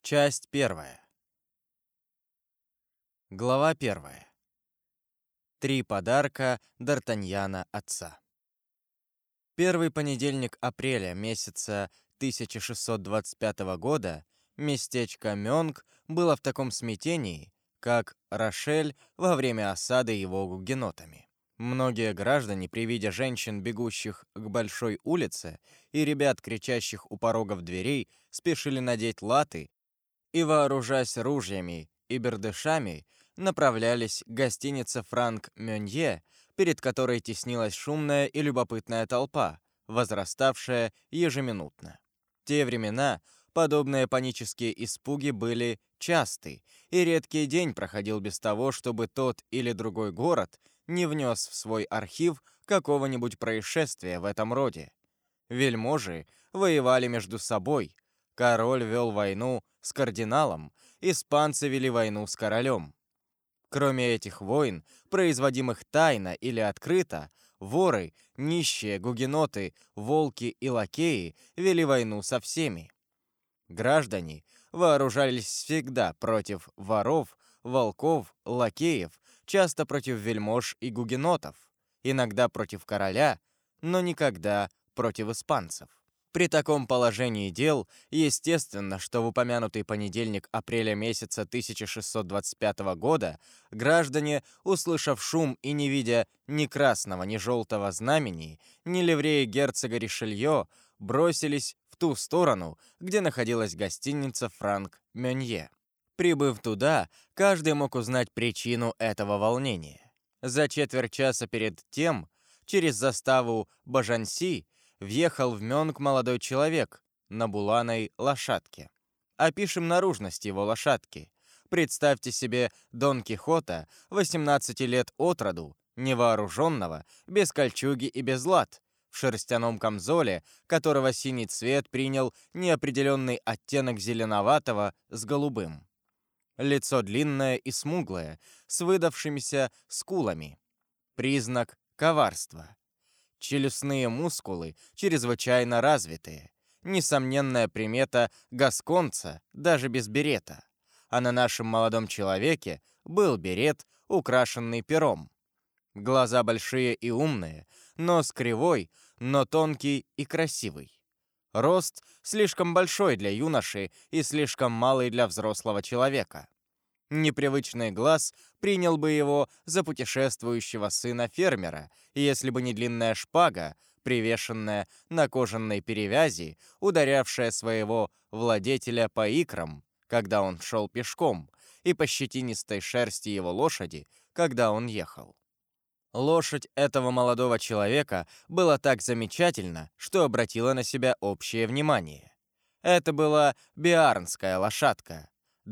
Часть первая. Глава первая. 3 подарка Д'Артаньяна отца. Первый понедельник апреля месяца 1625 года местечко Мёнг было в таком смятении, как Рошель во время осады его гугенотами. Многие граждане при виде женщин, бегущих к большой улице, и ребят, кричащих у порогов дверей, спешили надеть латы и, вооружаясь ружьями и бердышами, направлялись к гостинице «Франк Мёнье», перед которой теснилась шумная и любопытная толпа, возраставшая ежеминутно. В те времена подобные панические испуги были часты, и редкий день проходил без того, чтобы тот или другой город не внес в свой архив какого-нибудь происшествия в этом роде. Вельможи воевали между собой, король вел войну с кардиналом, испанцы вели войну с королем. Кроме этих войн, производимых тайно или открыто, воры, нищие, гугеноты, волки и лакеи вели войну со всеми. Граждане вооружались всегда против воров, волков, лакеев, часто против вельмож и гугенотов, иногда против короля, но никогда против испанцев. При таком положении дел, естественно, что в упомянутый понедельник апреля месяца 1625 года граждане, услышав шум и не видя ни красного, ни желтого знамени, ни ливреи герцога Ришелье, бросились в ту сторону, где находилась гостиница «Франк Мёнье». Прибыв туда, каждый мог узнать причину этого волнения. За четверть часа перед тем, через заставу Бажанси, въехал в Мёнг молодой человек на буланой лошадке. Опишем наружность его лошадки. Представьте себе Дон Кихота, 18 лет от роду, невооруженного, без кольчуги и без лат, в шерстяном камзоле, которого синий цвет принял неопределенный оттенок зеленоватого с голубым. Лицо длинное и смуглое, с выдавшимися скулами. Признак коварства. Челюстные мускулы чрезвычайно развитые. Несомненная примета гасконца, даже без берета. А на нашем молодом человеке был берет, украшенный пером. Глаза большие и умные, нос кривой, но тонкий и красивый. Рост слишком большой для юноши и слишком малый для взрослого человека. Непривычный глаз принял бы его за путешествующего сына фермера, если бы не длинная шпага, привешенная на кожаной перевязи, ударявшая своего владетеля по икрам, когда он шел пешком, и по щетинистой шерсти его лошади, когда он ехал. Лошадь этого молодого человека была так замечательна, что обратила на себя общее внимание. Это была биарнская лошадка,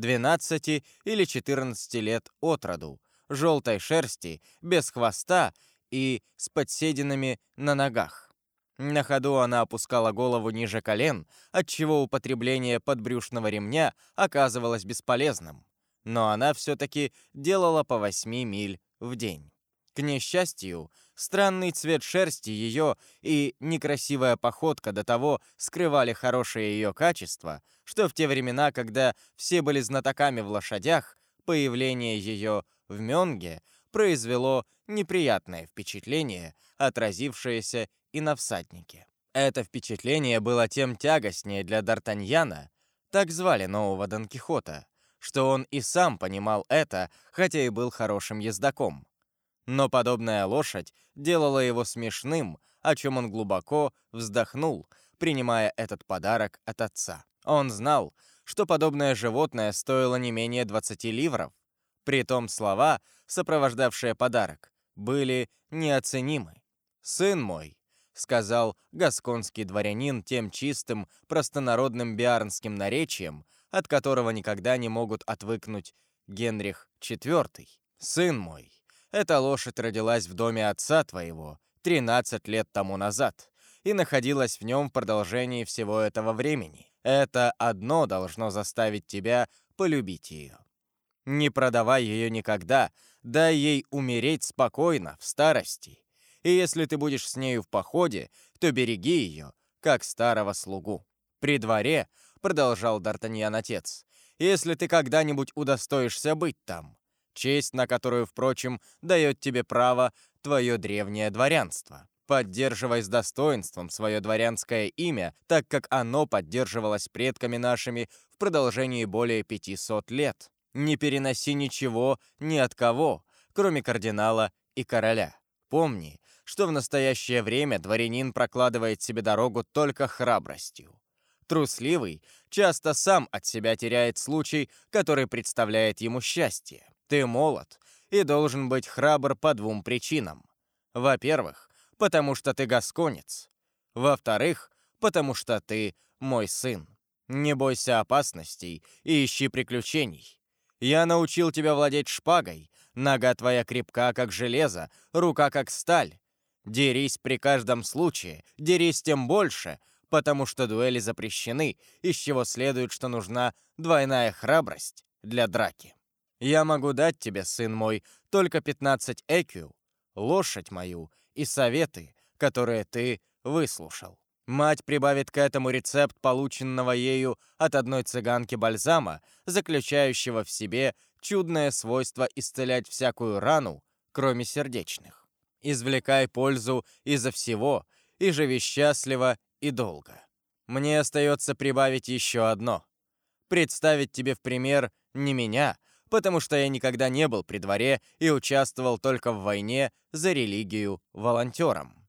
12 или 14 лет от роду, желтой шерсти, без хвоста и с подсединами на ногах. На ходу она опускала голову ниже колен, отчего употребление подбрюшного ремня оказывалось бесполезным. Но она все-таки делала по 8 миль в день. К несчастью, странный цвет шерсти ее и некрасивая походка до того скрывали хорошее ее качество, что в те времена, когда все были знатоками в лошадях, появление ее в Мёнге произвело неприятное впечатление, отразившееся и на всаднике. Это впечатление было тем тягостнее для Д'Артаньяна, так звали нового Дон Кихота, что он и сам понимал это, хотя и был хорошим ездаком. Но подобная лошадь делала его смешным, о чем он глубоко вздохнул, принимая этот подарок от отца. Он знал, что подобное животное стоило не менее 20 ливров. Притом слова, сопровождавшие подарок, были неоценимы. «Сын мой», — сказал гасконский дворянин тем чистым, простонародным биарнским наречием, от которого никогда не могут отвыкнуть Генрих IV. «Сын мой, эта лошадь родилась в доме отца твоего 13 лет тому назад и находилась в нем в продолжении всего этого времени. Это одно должно заставить тебя полюбить ее. Не продавай ее никогда, дай ей умереть спокойно, в старости. И если ты будешь с нею в походе, то береги ее, как старого слугу. При дворе, продолжал Д'Артаньян отец, если ты когда-нибудь удостоишься быть там. Честь, на которую, впрочем, дает тебе право твое древнее дворянство. Поддерживай с достоинством свое дворянское имя, так как оно поддерживалось предками нашими в продолжении более 500 лет. Не переноси ничего ни от кого, кроме кардинала и короля. Помни, что в настоящее время дворянин прокладывает себе дорогу только храбростью. Трусливый часто сам от себя теряет случай, который представляет ему счастье. Ты молод и должен быть храбр по двум причинам. Во-первых, потому что ты гасконец. Во-вторых, потому что ты мой сын. Не бойся опасностей и ищи приключений. Я научил тебя владеть шпагой, нога твоя крепка, как железо, рука, как сталь. Дерись при каждом случае, дерись тем больше, потому что дуэли запрещены, из чего следует, что нужна двойная храбрость для драки. Я могу дать тебе, сын мой, только 15 экю, лошадь мою и советы, которые ты выслушал. Мать прибавит к этому рецепт полученного ею от одной цыганки бальзама, заключающего в себе чудное свойство исцелять всякую рану, кроме сердечных. Извлекай пользу изо всего, и живи счастливо и долго. Мне остается прибавить еще одно. Представить тебе в пример не меня, потому что я никогда не был при дворе и участвовал только в войне за религию волонтером.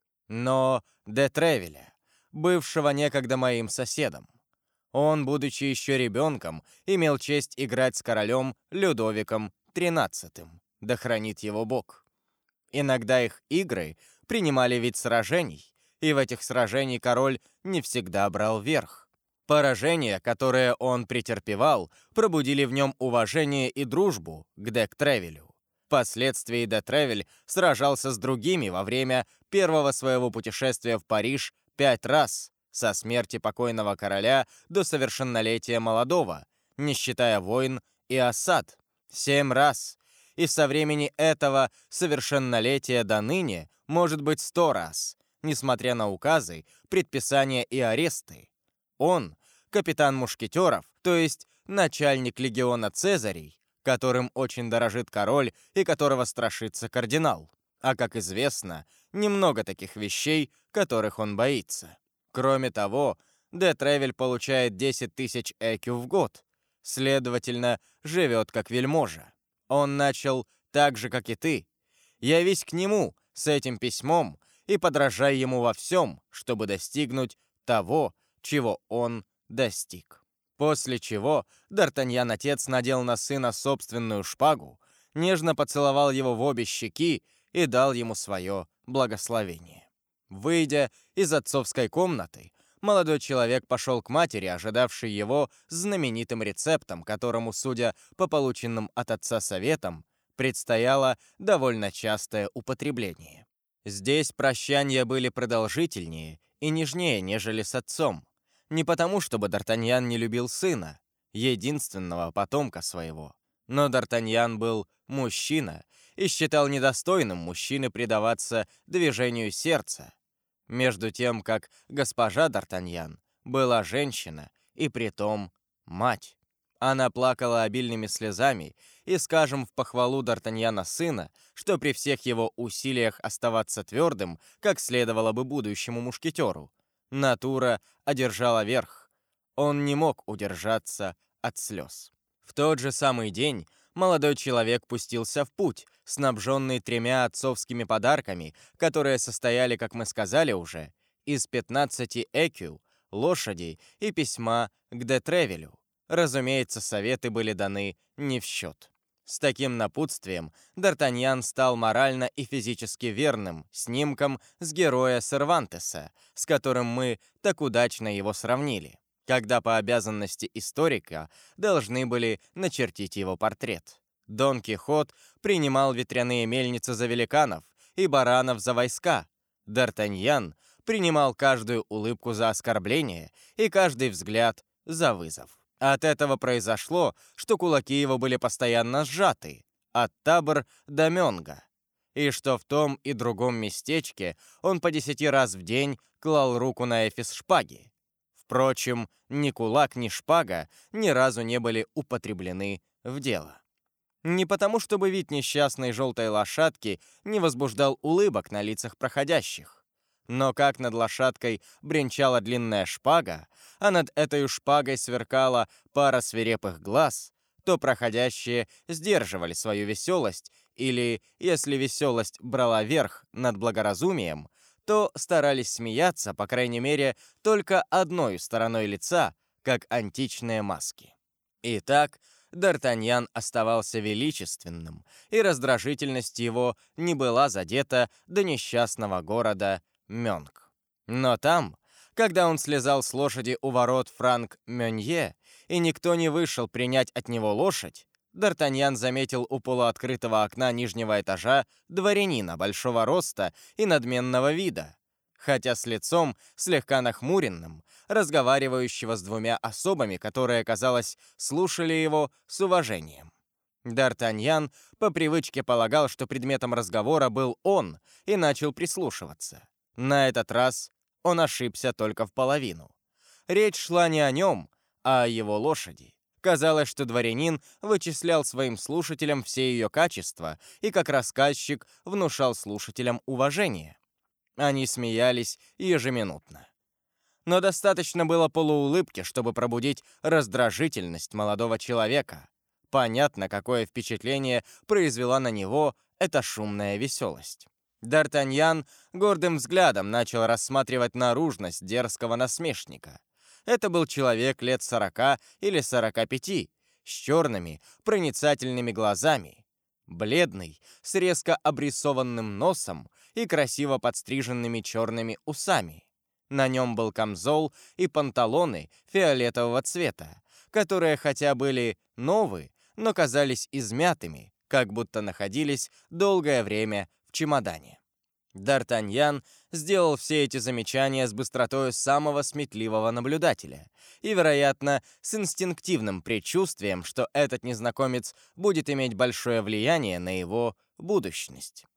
Но де Тревиля, бывшего некогда моим соседом. Он, будучи еще ребенком, имел честь играть с королем Людовиком XIII, да хранит его Бог. Иногда их игры принимали вид сражений, и в этих сражениях король не всегда брал верх. Поражения, которые он претерпевал, пробудили в нем уважение и дружбу к де Тревилю. Впоследствии де Тревиль сражался с другими во время первого своего путешествия в Париж 5 раз, со смерти покойного короля до совершеннолетия молодого, не считая войн и осад, 7 раз, и со времени этого совершеннолетия до ныне, может быть, 100 раз, несмотря на указы, предписания и аресты. Он — капитан мушкетеров, то есть начальник легиона Цезарей, которым очень дорожит король и которого страшится кардинал. А, как известно, немного таких вещей, которых он боится. Кроме того, де Тревиль получает 10 тысяч экю в год, следовательно, живет как вельможа. Он начал так же, как и ты. Явись к нему с этим письмом и подражай ему во всем, чтобы достигнуть того, чего он достиг. После чего Д'Артаньян-отец надел на сына собственную шпагу, нежно поцеловал его в обе щеки и дал ему свое благословение. Выйдя из отцовской комнаты, молодой человек пошел к матери, ожидавшей его с знаменитым рецептом, которому, судя по полученным от отца советам, предстояло довольно частое употребление. Здесь прощания были продолжительнее и нежнее, нежели с отцом. Не потому, чтобы Д'Артаньян не любил сына, единственного потомка своего. Но Д'Артаньян был мужчина и считал недостойным мужчины предаваться движению сердца, между тем, как госпожа Д'Артаньян была женщина и притом мать. Она плакала обильными слезами и, скажем в похвалу Д'Артаньяна сына, что при всех его усилиях оставаться твердым, как следовало бы будущему мушкетеру, натура одержала верх. Он не мог удержаться от слез. В тот же самый день молодой человек пустился в путь, снабженный 3 отцовскими подарками, которые состояли, как мы сказали уже, из 15 экю, лошади и письма к де Тревилю. Разумеется, советы были даны не в счет. С таким напутствием Д'Артаньян стал морально и физически верным снимком с героя Сервантеса, с которым мы так удачно его сравнили, когда по обязанности историка должны были начертить его портрет. Дон Кихот принимал ветряные мельницы за великанов и баранов за войска. Д'Артаньян принимал каждую улыбку за оскорбление и каждый взгляд за вызов. От этого произошло, что кулаки его были постоянно сжаты, от табор до Мёнга, и что в том и другом местечке он по 10 раз в день клал руку на эфес шпаги. Впрочем, ни кулак, ни шпага ни разу не были употреблены в дело. Не потому, чтобы вид несчастной желтой лошадки не возбуждал улыбок на лицах проходящих. Но как над лошадкой бренчала длинная шпага, а над этой шпагой сверкала пара свирепых глаз, то проходящие сдерживали свою веселость, или, если веселость брала верх над благоразумием, то старались смеяться, по крайней мере, только одной стороной лица, как античные маски. Итак, Д'Артаньян оставался величественным, и раздражительность его не была задета до несчастного города Мёнк. Но там, когда он слезал с лошади у ворот Франк-Мёнье, и никто не вышел принять от него лошадь, Д'Артаньян заметил у полуоткрытого окна нижнего этажа дворянина большого роста и надменного вида, хотя с лицом слегка нахмуренным, разговаривающего с двумя особами, которые, казалось, слушали его с уважением. Д'Артаньян по привычке полагал, что предметом разговора был он, и начал прислушиваться. На этот раз он ошибся только в половину. Речь шла не о нем, а о его лошади. Казалось, что дворянин вычислял своим слушателям все ее качества и, как рассказчик, внушал слушателям уважение. Они смеялись ежеминутно. Но достаточно было полуулыбки, чтобы пробудить раздражительность молодого человека. Понятно, какое впечатление произвела на него эта шумная веселость. Д'Артаньян гордым взглядом начал рассматривать наружность дерзкого насмешника. Это был человек лет 40 или 45, с черными, проницательными глазами, бледный, с резко обрисованным носом и красиво подстриженными черными усами. На нем был камзол и панталоны фиолетового цвета, которые хотя были новые, но казались измятыми, как будто находились долгое время в чемодане. Д'Артаньян сделал все эти замечания с быстротой самого сметливого наблюдателя и, вероятно, с инстинктивным предчувствием, что этот незнакомец будет иметь большое влияние на его будущность.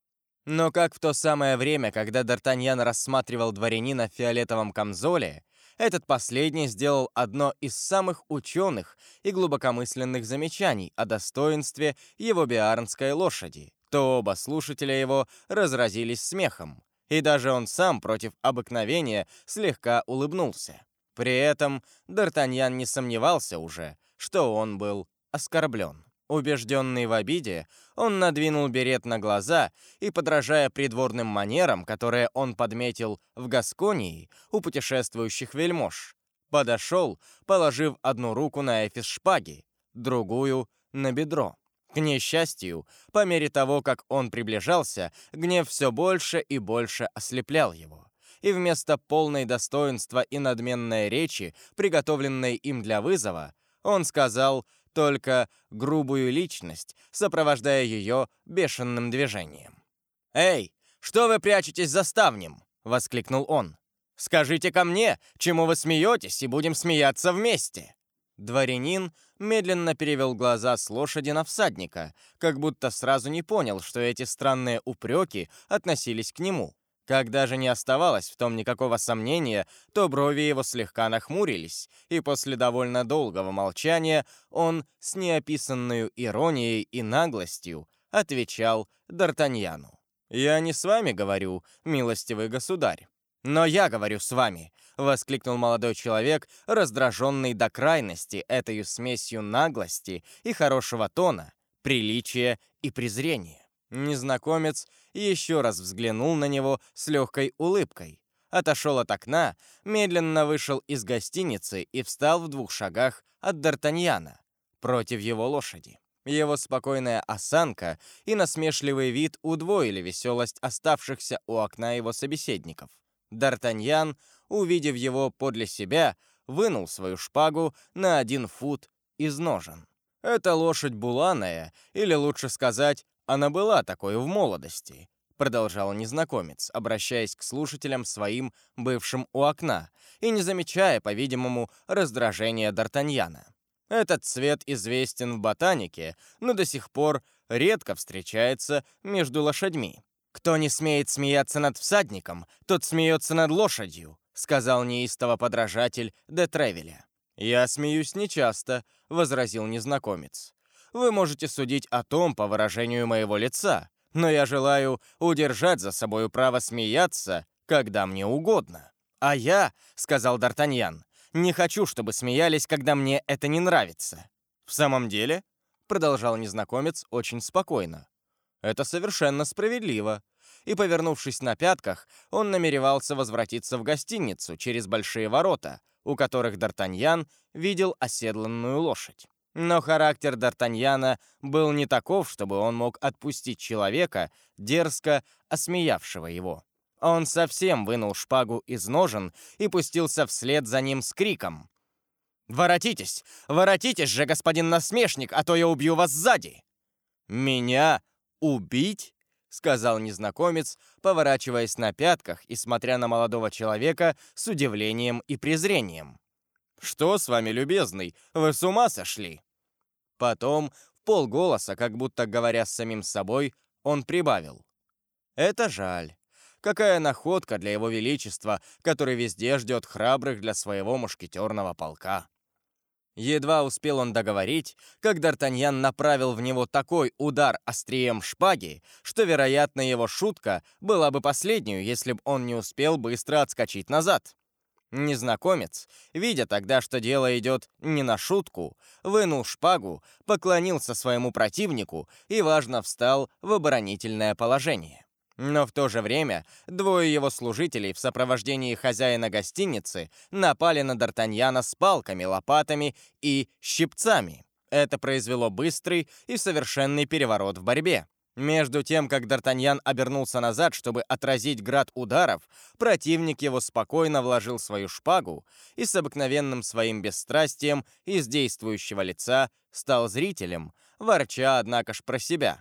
Но как в то самое время, когда Д'Артаньян рассматривал дворянина в фиолетовом камзоле, этот последний сделал одно из самых ученых и глубокомысленных замечаний о достоинстве его биарнской лошади, то оба слушателя его разразились смехом, и даже он сам против обыкновения слегка улыбнулся. При этом Д'Артаньян не сомневался уже, что он был оскорблен. Убежденный в обиде, он надвинул берет на глаза и, подражая придворным манерам, которые он подметил в Гасконии у путешествующих вельмож, подошел, положив одну руку на эфес шпаги, другую — на бедро. К несчастью, по мере того, как он приближался, гнев все больше и больше ослеплял его. И вместо полной достоинства и надменной речи, приготовленной им для вызова, он сказал только грубую личность, сопровождая ее бешеным движением. «Эй, что вы прячетесь за ставнем?» — воскликнул он. «Скажите ко мне, чему вы смеетесь, и будем смеяться вместе!» Дворянин медленно перевел глаза с лошади на всадника, как будто сразу не понял, что эти странные упреки относились к нему. Когда же не оставалось в том никакого сомнения, то брови его слегка нахмурились, и после довольно долгого молчания он с неописанной иронией и наглостью отвечал Д'Артаньяну. «Я не с вами говорю, милостивый государь, но я говорю с вами», — воскликнул молодой человек, раздраженный до крайности этой смесью наглости и хорошего тона, приличия и презрения. Незнакомец еще раз взглянул на него с легкой улыбкой, отошел от окна, медленно вышел из гостиницы и встал в 2 шагах от Д'Артаньяна, против его лошади. Его спокойная осанка и насмешливый вид удвоили веселость оставшихся у окна его собеседников. Д'Артаньян, увидев его подле себя, вынул свою шпагу на 1 фут из ножен. «Это лошадь буланая, или лучше сказать, она была такой в молодости», — продолжал незнакомец, обращаясь к слушателям своим, бывшим у окна, и не замечая, по-видимому, раздражения Д'Артаньяна. «Этот цвет известен в ботанике, но до сих пор редко встречается между лошадьми. Кто не смеет смеяться над всадником, тот смеется над лошадью», сказал неистово подражатель де Тревиля. «Я смеюсь нечасто», — возразил незнакомец. «Вы можете судить о том по выражению моего лица, но я желаю удержать за собою право смеяться, когда мне угодно». «А я», — сказал Д'Артаньян, — «не хочу, чтобы смеялись, когда мне это не нравится». «В самом деле?» — продолжал незнакомец очень спокойно. «Это совершенно справедливо». И, повернувшись на пятках, он намеревался возвратиться в гостиницу через большие ворота, у которых Д'Артаньян видел оседланную лошадь. Но характер Д'Артаньяна был не таков, чтобы он мог отпустить человека, дерзко осмеявшего его. Он совсем вынул шпагу из ножен и пустился вслед за ним с криком: «Воротитесь! Воротитесь же, господин насмешник, а то я убью вас сзади!» «Меня убить?» — сказал незнакомец, поворачиваясь на пятках и смотря на молодого человека с удивлением и презрением. «Что с вами, любезный? Вы с ума сошли?» Потом, вполголоса, как будто говоря с самим собой, он прибавил: «Это жаль. Какая находка для его величества, который везде ждет храбрых для своего мушкетерного полка». Едва успел он договорить, как Д'Артаньян направил в него такой удар острием шпаги, что, вероятно, его шутка была бы последнюю, если бы он не успел быстро отскочить назад. Незнакомец, видя тогда, что дело идет не на шутку, вынул шпагу, поклонился своему противнику и, важно, встал в оборонительное положение. Но в то же время двое его служителей в сопровождении хозяина гостиницы напали на Д'Артаньяна с палками, лопатами и щипцами. Это произвело быстрый и совершенный переворот в борьбе. Между тем, как Д'Артаньян обернулся назад, чтобы отразить град ударов, противник его спокойно вложил свою шпагу и с обыкновенным своим бесстрастием из действующего лица стал зрителем, ворча, однако ж, про себя: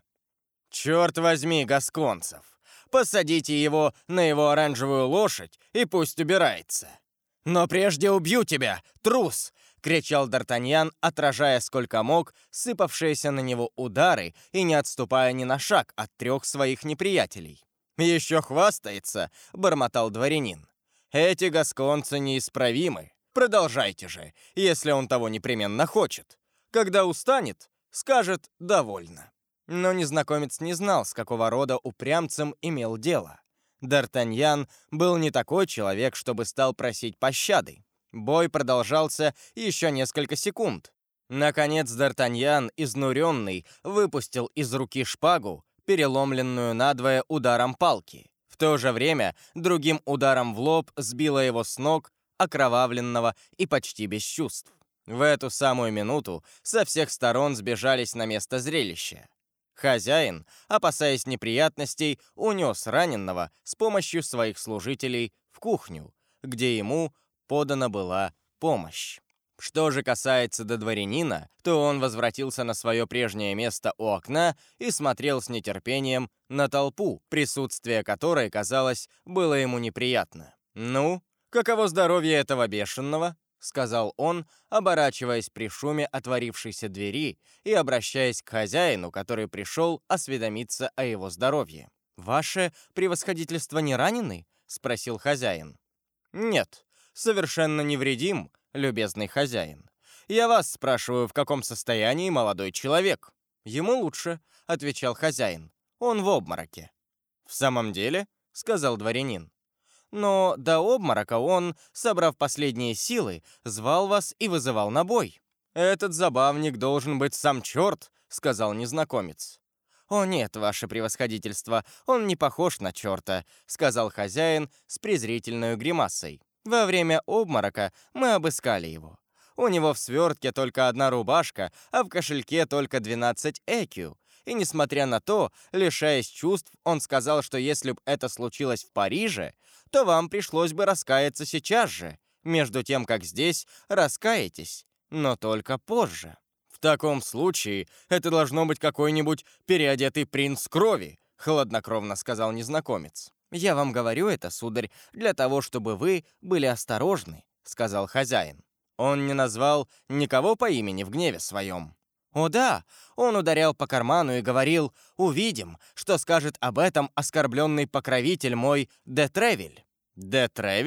«Черт возьми, гасконцев! Посадите его на его оранжевую лошадь и пусть убирается!» «Но прежде убью тебя, трус!» — кричал Д'Артаньян, отражая сколько мог сыпавшиеся на него удары и не отступая ни на шаг от трех своих неприятелей. «Еще хвастается!» — бормотал дворянин. «Эти гасконцы неисправимы. Продолжайте же, если он того непременно хочет. Когда устанет, скажет «довольно». Но незнакомец не знал, с какого рода упрямцем имел дело. Д'Артаньян был не такой человек, чтобы стал просить пощады. Бой продолжался еще несколько секунд. Наконец Д'Артаньян, изнуренный, выпустил из руки шпагу, переломленную надвое ударом палки. В то же время другим ударом в лоб сбило его с ног, окровавленного и почти без чувств. В эту самую минуту со всех сторон сбежались на место зрелища. Хозяин, опасаясь неприятностей, унес раненого с помощью своих служителей в кухню, где ему подана была помощь. Что же касается до дворянина, то он возвратился на свое прежнее место у окна и смотрел с нетерпением на толпу, присутствие которой, казалось, было ему неприятно. «Ну, каково здоровье этого бешеного?» — сказал он, оборачиваясь при шуме отворившейся двери и обращаясь к хозяину, который пришел осведомиться о его здоровье. «Ваше превосходительство не ранены?» — спросил хозяин. «Нет, совершенно невредим, любезный хозяин. Я вас спрашиваю, в каком состоянии молодой человек?» «Ему лучше», — отвечал хозяин. «Он в обмороке». «В самом деле?» — сказал дворянин. «Но до обморока он, собрав последние силы, звал вас и вызывал на бой». «Этот забавник должен быть сам черт», — сказал незнакомец. «О нет, ваше превосходительство, он не похож на черта», — сказал хозяин с презрительной гримасой. «Во время обморока мы обыскали его. У него в свертке только одна рубашка, а в кошельке только 12 экю. И несмотря на то, лишаясь чувств, он сказал, что если бы это случилось в Париже, то вам пришлось бы раскаяться сейчас же, между тем, как здесь раскаетесь, но только позже». «В таком случае это должно быть какой-нибудь переодетый принц крови», — хладнокровно сказал незнакомец. «Я вам говорю это, сударь, для того, чтобы вы были осторожны», — сказал хозяин. Он не назвал никого по имени в гневе своем. «О да, он ударял по карману и говорил: увидим, что скажет об этом оскорбленный покровитель мой де Тревиль». «Де Тревиль?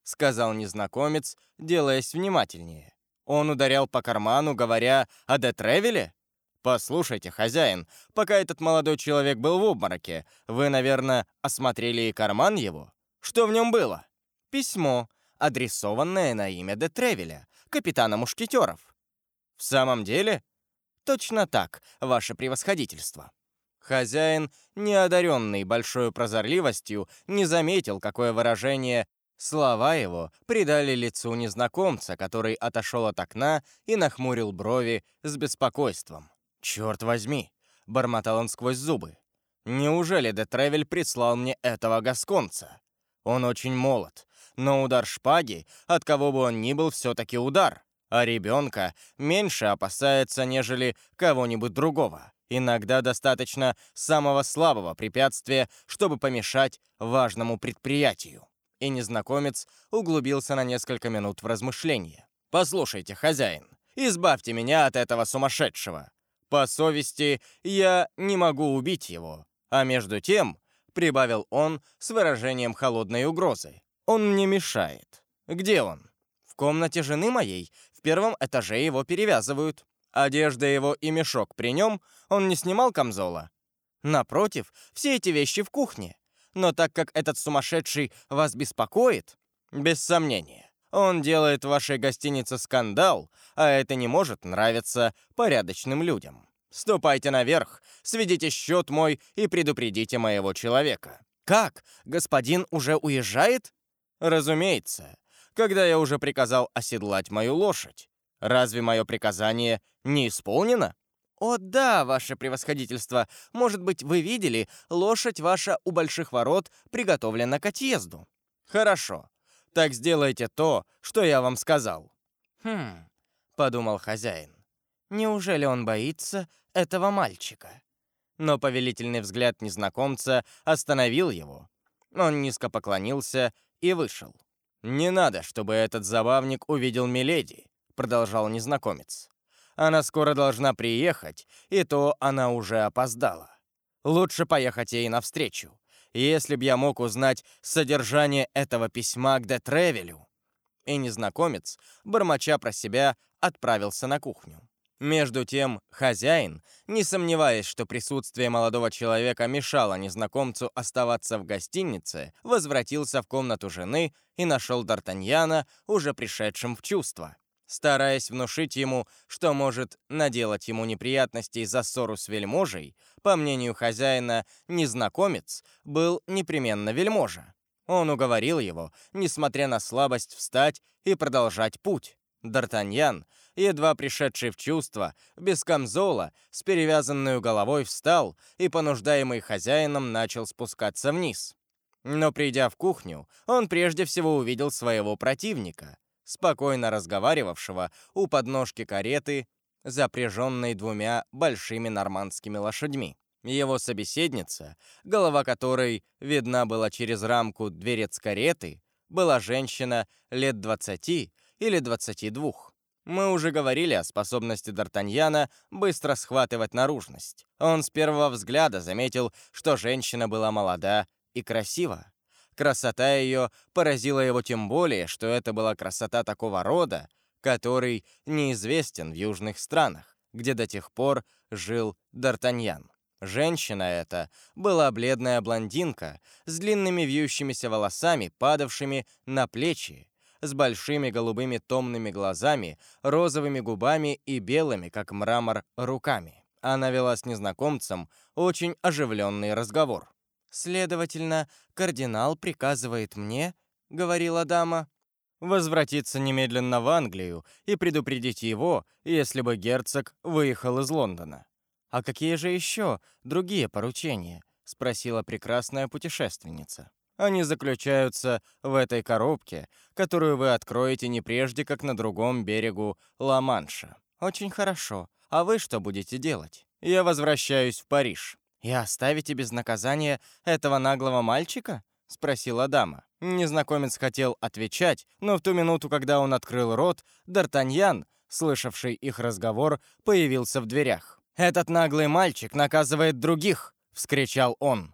— сказал незнакомец, делаясь внимательнее. «Он ударял по карману, говоря о де Тревиле? Послушайте, хозяин, пока этот молодой человек был в обмороке, вы, наверное, осмотрели и карман его? Что в нем было?» «Письмо, адресованное на имя де Тревиля, капитана мушкетеров». «В самом деле?» «Точно так, ваше превосходительство». Хозяин, не одаренный большой прозорливостью, не заметил, какое выражение слова его придали лицу незнакомца, который отошел от окна и нахмурил брови с беспокойством. «Черт возьми!» — бормотал он сквозь зубы. «Неужели де Тревиль прислал мне этого гасконца? Он очень молод, но удар шпаги, от кого бы он ни был, все-таки удар, а ребенка меньше опасается, нежели кого-нибудь другого. Иногда достаточно самого слабого препятствия, чтобы помешать важному предприятию». И незнакомец углубился на несколько минут в размышления. «Послушайте, хозяин, избавьте меня от этого сумасшедшего. По совести, я не могу убить его. А между тем, — прибавил он с выражением холодной угрозы, — он мне мешает. Где он? В комнате жены моей, в первом этаже его перевязывают. Одежда его и мешок при нем, он не снимал камзола. Напротив, все эти вещи в кухне. Но так как этот сумасшедший вас беспокоит, без сомнения, он делает в вашей гостинице скандал, а это не может нравиться порядочным людям. Ступайте наверх, сведите счет мой и предупредите моего человека». «Как? Господин уже уезжает?» «Разумеется, когда я уже приказал оседлать мою лошадь. Разве мое приказание не исполнено?» «О да, ваше превосходительство, может быть, вы видели, лошадь ваша у больших ворот приготовлена к отъезду». «Хорошо, так сделайте то, что я вам сказал». «Хм», — подумал хозяин, — «неужели он боится этого мальчика?» Но повелительный взгляд незнакомца остановил его. Он низко поклонился и вышел. «Не надо, чтобы этот забавник увидел миледи», — продолжал незнакомец. «Она скоро должна приехать, и то она уже опоздала. Лучше поехать ей навстречу. Если б я мог узнать содержание этого письма к де Тревилю». И незнакомец, бормоча про себя, отправился на кухню. Между тем, хозяин, не сомневаясь, что присутствие молодого человека мешало незнакомцу оставаться в гостинице, возвратился в комнату жены и нашел Д'Артаньяна, уже пришедшим в чувство. Стараясь внушить ему, что может наделать ему неприятностей за ссору с вельможей, по мнению хозяина, незнакомец был непременно вельможа. Он уговорил его, несмотря на слабость, встать и продолжать путь. Д'Артаньян, едва пришедший в чувство, без камзола, с перевязанной головой встал и, понуждаемый хозяином, начал спускаться вниз. Но, придя в кухню, он прежде всего увидел своего противника, спокойно разговаривавшего у подножки кареты, запряженной двумя большими нормандскими лошадьми. Его собеседница, голова которой видна была через рамку дверец кареты, была женщина лет 20 или 22. Мы уже говорили о способности Д'Артаньяна быстро схватывать наружность. Он с первого взгляда заметил, что женщина была молода и красива. Красота ее поразила его тем более, что это была красота такого рода, который неизвестен в южных странах, где до тех пор жил Д'Артаньян. Женщина эта была бледная блондинка с длинными вьющимися волосами, падавшими на плечи, с большими голубыми томными глазами, розовыми губами и белыми, как мрамор, руками. Она вела с незнакомцем очень оживленный разговор. «Следовательно, кардинал приказывает мне, — говорила дама, — возвратиться немедленно в Англию и предупредить его, если бы герцог выехал из Лондона». «А какие же еще другие поручения?» — спросила прекрасная путешественница. «Они заключаются в этой коробке, которую вы откроете не прежде, как на другом берегу Ла-Манша». «Очень хорошо. А вы что будете делать?» «Я возвращаюсь в Париж». «И оставите без наказания этого наглого мальчика?» — спросила дама. Незнакомец хотел отвечать, но в ту минуту, когда он открыл рот, Д'Артаньян, слышавший их разговор, появился в дверях. «Этот наглый мальчик наказывает других!» — вскричал он.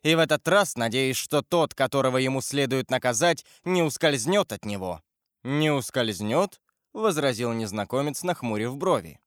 И в этот раз надеюсь, что тот, которого ему следует наказать, не ускользнет от него». «Не ускользнет?» — возразил незнакомец, нахмурив брови.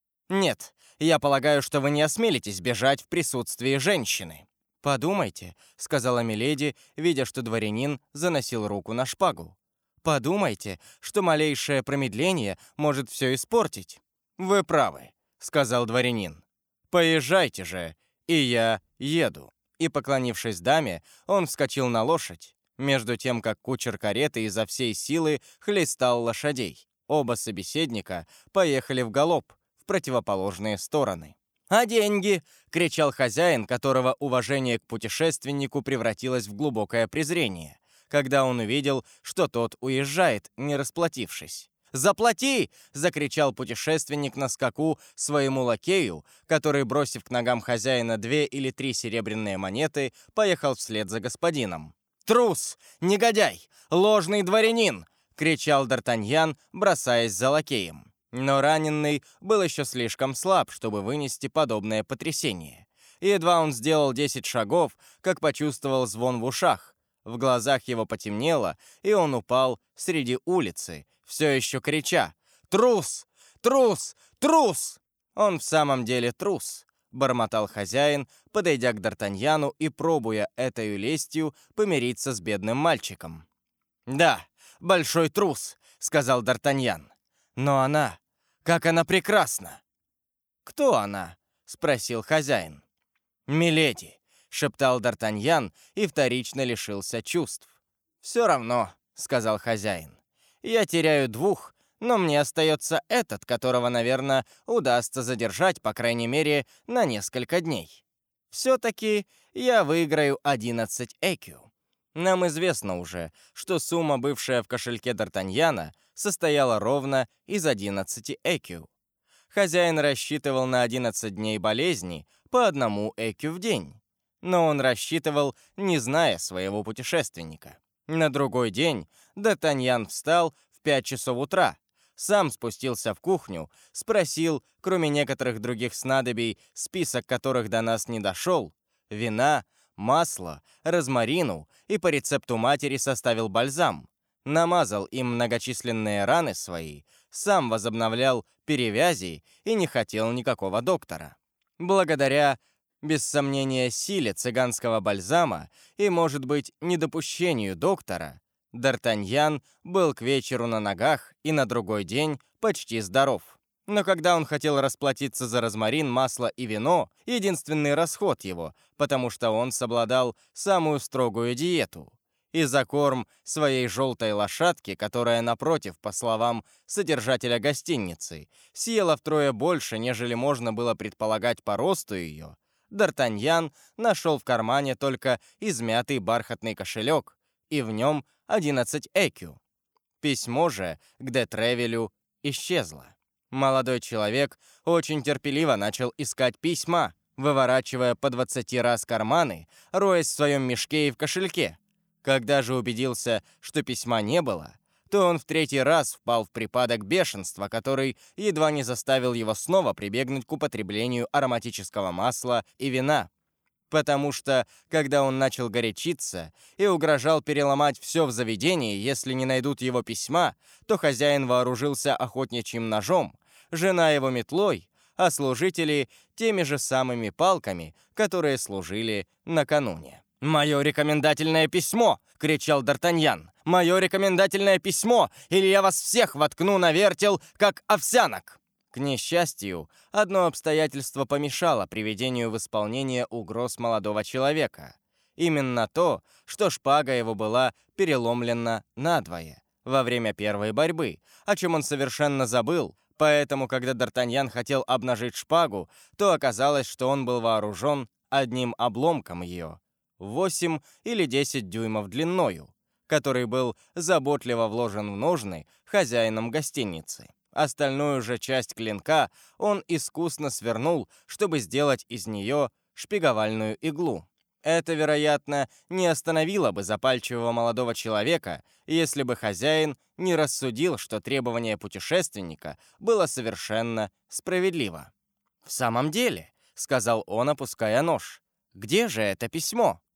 «Нет, я полагаю, что вы не осмелитесь бежать в присутствии женщины». «Подумайте», — сказала миледи, видя, что дворянин заносил руку на шпагу. «Подумайте, что малейшее промедление может все испортить». «Вы правы», — сказал дворянин. «Поезжайте же, и я еду». И, поклонившись даме, он вскочил на лошадь, между тем, как кучер кареты изо всей силы хлестал лошадей. Оба собеседника поехали в галоп в противоположные стороны. «А деньги?» — кричал хозяин, которого уважение к путешественнику превратилось в глубокое презрение, когда он увидел, что тот уезжает, не расплатившись. «Заплати!» — закричал путешественник на скаку своему лакею, который, бросив к ногам хозяина 2 или 3 серебряные монеты, поехал вслед за господином. «Трус! Негодяй! Ложный дворянин!» — кричал Д'Артаньян, бросаясь за лакеем. Но раненый был еще слишком слаб, чтобы вынести подобное потрясение. Едва он сделал 10 шагов, как почувствовал звон в ушах. В глазах его потемнело, и он упал среди улицы, все еще крича: «Трус! Трус! Трус!» «Он в самом деле трус», — бормотал хозяин, подойдя к Д'Артаньяну и пробуя этой лестью помириться с бедным мальчиком. «Да, большой трус», — сказал Д'Артаньян. «Но она... как она прекрасна!» «Кто она?» — спросил хозяин. «Миледи», — шептал Д'Артаньян и вторично лишился чувств. «Все равно», — сказал хозяин. «Я теряю 2, но мне остается этот, которого, наверное, удастся задержать, по крайней мере, на несколько дней. Все-таки я выиграю 11 экю». Нам известно уже, что сумма, бывшая в кошельке Д'Артаньяна, состояла ровно из 11 экю. Хозяин рассчитывал на 11 дней болезни по 1 экю в день. Но он рассчитывал, не зная своего путешественника. На другой день Д'Артаньян встал в 5 часов утра, сам спустился в кухню, спросил, кроме некоторых других снадобий, список которых до нас не дошел, вина, масла, розмарину и по рецепту матери составил бальзам, намазал им многочисленные раны свои, сам возобновлял перевязи и не хотел никакого доктора. Благодаря, без сомнения, силе цыганского бальзама и, может быть, недопущению доктора, Д'Артаньян был к вечеру на ногах и на другой день почти здоров. Но когда он хотел расплатиться за розмарин, масло и вино, единственный расход его, потому что он соблюдал самую строгую диету, и за корм своей желтой лошадки, которая, напротив, по словам содержателя гостиницы, съела втрое больше, нежели можно было предполагать по росту ее, Д'Артаньян нашел в кармане только измятый бархатный кошелек, и в нем 11 экю. Письмо же к де Тревилю исчезло. Молодой человек очень терпеливо начал искать письма, выворачивая по 20 раз карманы, роясь в своем мешке и в кошельке. Когда же убедился, что письма не было, то он в 3-й раз впал в припадок бешенства, который едва не заставил его снова прибегнуть к употреблению ароматического масла и вина. Потому что, когда он начал горячиться и угрожал переломать все в заведении, если не найдут его письма, то хозяин вооружился охотничьим ножом, жена его метлой, а служители теми же самыми палками, которые служили накануне. «Мое рекомендательное письмо!» — кричал Д'Артаньян. «Мое рекомендательное письмо, или я вас всех воткну на вертел, как овсянок!» К несчастью, одно обстоятельство помешало приведению в исполнение угроз молодого человека. Именно то, что шпага его была переломлена надвое во время первой борьбы, о чем он совершенно забыл, поэтому, когда Д'Артаньян хотел обнажить шпагу, то оказалось, что он был вооружен одним обломком ее, 8 или 10 дюймов длиною, который был заботливо вложен в ножны хозяином гостиницы. Остальную же часть клинка он искусно свернул, чтобы сделать из нее шпиговальную иглу. Это, вероятно, не остановило бы запальчивого молодого человека, если бы хозяин не рассудил, что требование путешественника было совершенно справедливо. «В самом деле», — сказал он, опуская нож, — «где же это письмо?»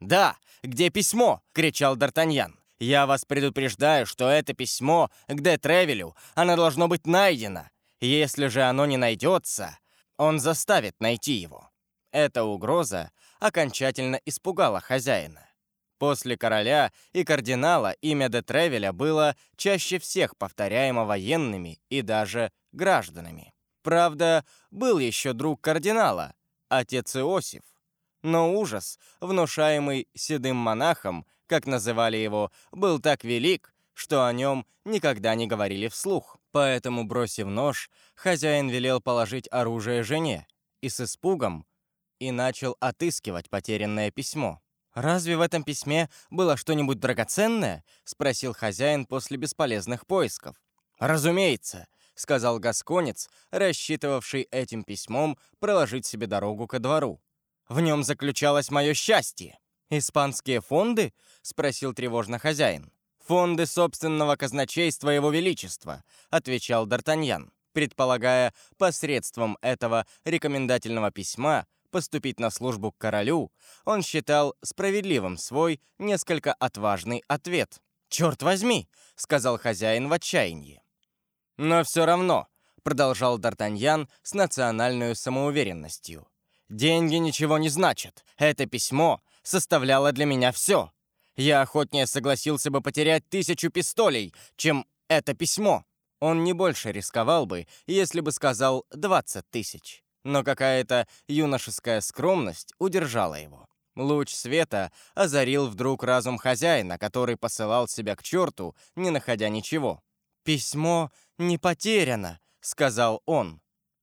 «Да, где письмо?» — кричал Д'Артаньян. «Я вас предупреждаю, что это письмо к де Тревилю, оно должно быть найдено. Если же оно не найдется, он заставит найти его». Эта угроза окончательно испугала хозяина. После короля и кардинала имя де Тревиля было чаще всех повторяемо военными и даже гражданами. Правда, был еще друг кардинала, отец Иосиф. Но ужас, внушаемый седым монахом, как называли его, был так велик, что о нем никогда не говорили вслух. Поэтому, бросив нож, хозяин велел положить оружие жене и с испугом начал отыскивать потерянное письмо. «Разве в этом письме было что-нибудь драгоценное?» — спросил хозяин после бесполезных поисков. «Разумеется», — сказал гасконец, рассчитывавший этим письмом проложить себе дорогу ко двору. «В нем заключалось мое счастье». «Испанские фонды?» — спросил тревожно хозяин. «Фонды собственного казначейства Его Величества», — отвечал Д'Артаньян, предполагая посредством этого рекомендательного письма поступить на службу к королю. Он считал справедливым свой несколько отважный ответ. «Черт возьми!» — сказал хозяин в отчаянии. «Но все равно», — продолжал Д'Артаньян с национальной самоуверенностью, «деньги ничего не значат. Это письмо составляло для меня все. Я охотнее согласился бы потерять 1000 пистолей, чем это письмо». Он не больше рисковал бы, если бы сказал 20 000. Но какая-то юношеская скромность удержала его. Луч света озарил вдруг разум хозяина, который посылал себя к черту, не находя ничего. «Письмо не потеряно», — сказал он.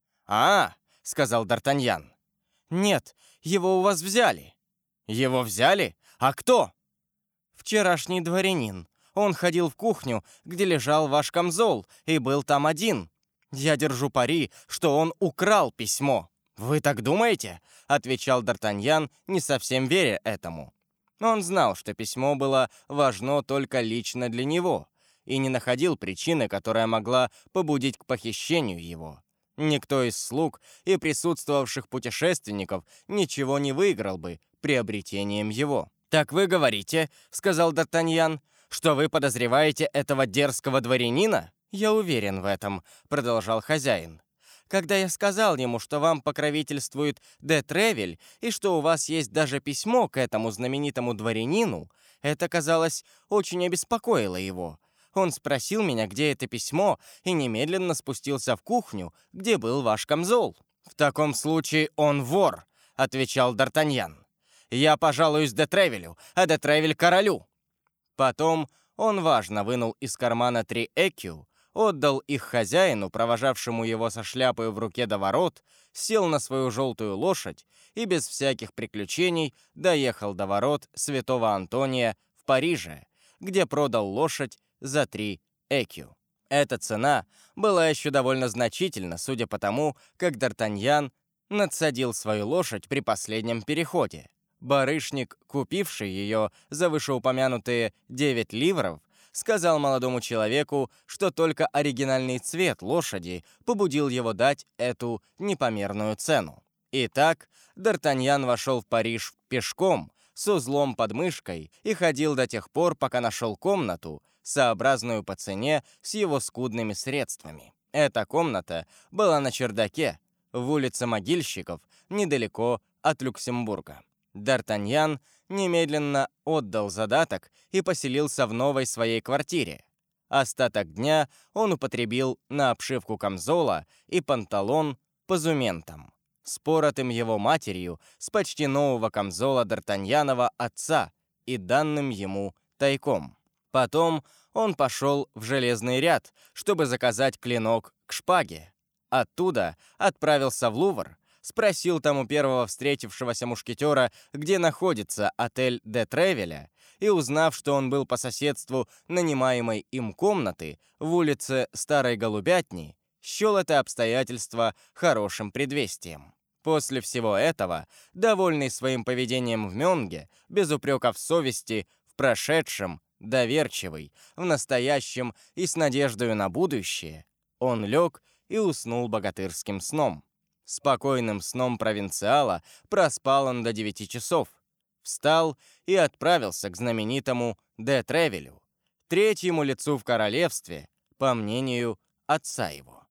«А, — сказал Д'Артаньян. «Нет, его у вас взяли». «Его взяли? А кто?» «Вчерашний дворянин. Он ходил в кухню, где лежал ваш камзол, и был там один. Я держу пари, что он украл письмо». «Вы так думаете?» — отвечал Д'Артаньян, не совсем веря этому. Он знал, что письмо было важно только лично для него, и не находил причины, которая могла побудить к похищению его. Никто из слуг и присутствовавших путешественников ничего не выиграл бы приобретением его. «Так вы говорите, — сказал Д'Артаньян, — что вы подозреваете этого дерзкого дворянина?» «Я уверен в этом, — продолжал хозяин. Когда я сказал ему, что вам покровительствует де Тревиль и что у вас есть даже письмо к этому знаменитому дворянину, это, казалось, очень обеспокоило его. Он спросил меня, где это письмо, и немедленно спустился в кухню, где был ваш камзол». «В таком случае он вор», — отвечал Д'Артаньян. «Я пожалуюсь де Тревилю, а де Тревиль королю». Потом он важно вынул из кармана 3 экю, отдал их хозяину, провожавшему его со шляпой в руке до ворот, сел на свою желтую лошадь и без всяких приключений доехал до ворот Святого Антония в Париже, где продал лошадь за 3 экю. Эта цена была еще довольно значительна, судя по тому, как Д'Артаньян надсадил свою лошадь при последнем переходе. Барышник, купивший ее за вышеупомянутые 9 ливров, сказал молодому человеку, что только оригинальный цвет лошади побудил его дать эту непомерную цену. Итак, Д'Артаньян вошел в Париж пешком, с узлом под мышкой, и ходил до тех пор, пока нашел комнату, сообразную по цене с его скудными средствами. Эта комната была на чердаке, в улице Могильщиков, недалеко от Люксембурга. Д'Артаньян немедленно отдал задаток и поселился в новой своей квартире. Остаток дня он употребил на обшивку камзола и панталон позументом, споротым его матерью с почти нового камзола Д'Артаньянова отца и данным ему тайком. Потом он пошел в железный ряд, чтобы заказать клинок к шпаге. Оттуда отправился в Лувр, спросил там у первого встретившегося мушкетера, где находится отель де Тревиля, и, узнав, что он был по соседству нанимаемой им комнаты в улице Старой Голубятни, счел это обстоятельство хорошим предвестием. После всего этого, довольный своим поведением в Мёнге, без упреков совести, в прошедшем, доверчивый, в настоящем и с надеждою на будущее, он лег и уснул богатырским сном. Спокойным сном провинциала проспал он до 9 часов. встал и отправился к знаменитому Де Тревилю, третьему лицу в королевстве, по мнению отца его.